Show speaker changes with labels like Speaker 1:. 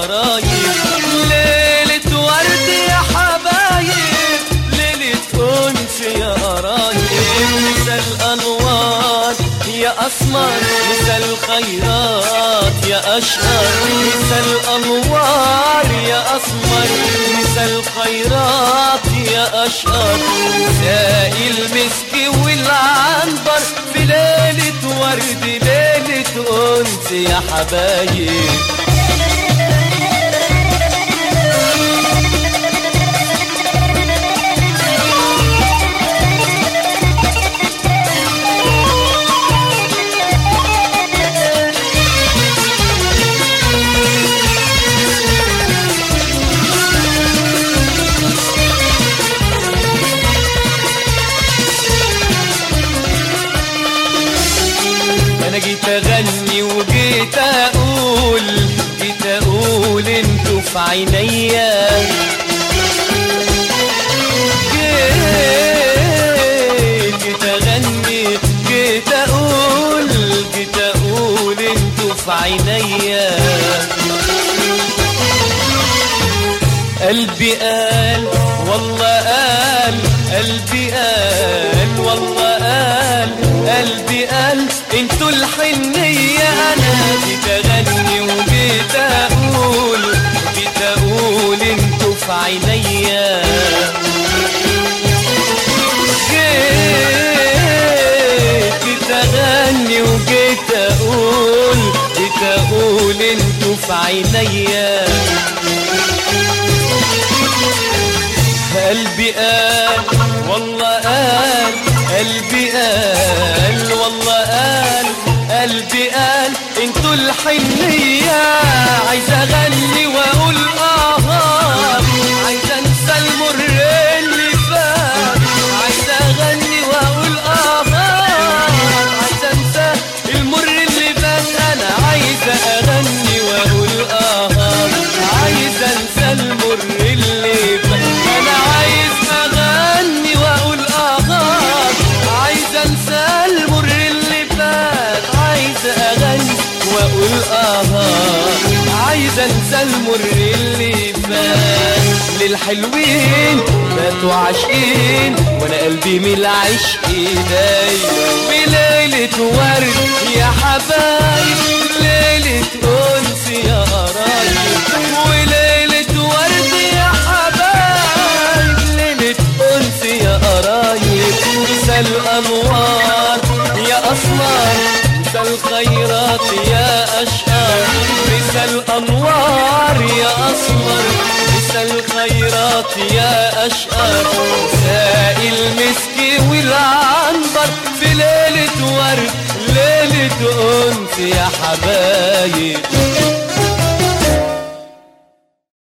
Speaker 1: قرايب، ليلة ورد يا حبايب، ليلة أنس يا قرايب. مسا الأنوار يا أسمر، مسا الخيرات يا أشقر، مسا الأنوار يا أسمر، مسا الخيرات يا أشقر. مساء المسك والعنبر في ليلة ورد، ليلة أنس يا حبايب. أنا جيت أغني وجيت أقول، جيت أقول انتوا في عينيا، جيت أغني جيت أقول، جيت أقول انتوا في عينيا. قلبي قال والله قال، قلبي قال والله قال، قلبي قال انتوا الحنية. انا جيت اغني وجيت اقول، جيت اقول انتوا في عينيا، جيت اغني وجيت اقول، جيت اقول انتوا في عينيا. قلبي قال والله قال، قلبي قال والله قال، قلبي قال انتوا الحنية. عايز اغني واقول عايز انسى المر اللي فات، عايز اغني واقول عايز انسى المر اللي فات. انا عايز اغني واقول عايز انسى المر اللي فات. انا عايز اغني واقول عايز انسى المر اللي فات. عايز اغني واقول عايز انسى المر اللي فات. للحلوين ماتوا عاشقين، وانا قلبي من العشق دايب. بليلة ورد يا حبايب، ليلة أنس يا قرايب، وليلة ورد يا حبايب، ليلة أنس يا قرايب. مسا الأنوار يا أسمر، مسا الخيرات يا أشقر، مسا الأنوار يا أسمر، مسا الخيرات يا أشقر. مساء المسك والعنبر في ليلة ورد، ليلة أنس يا حبايب.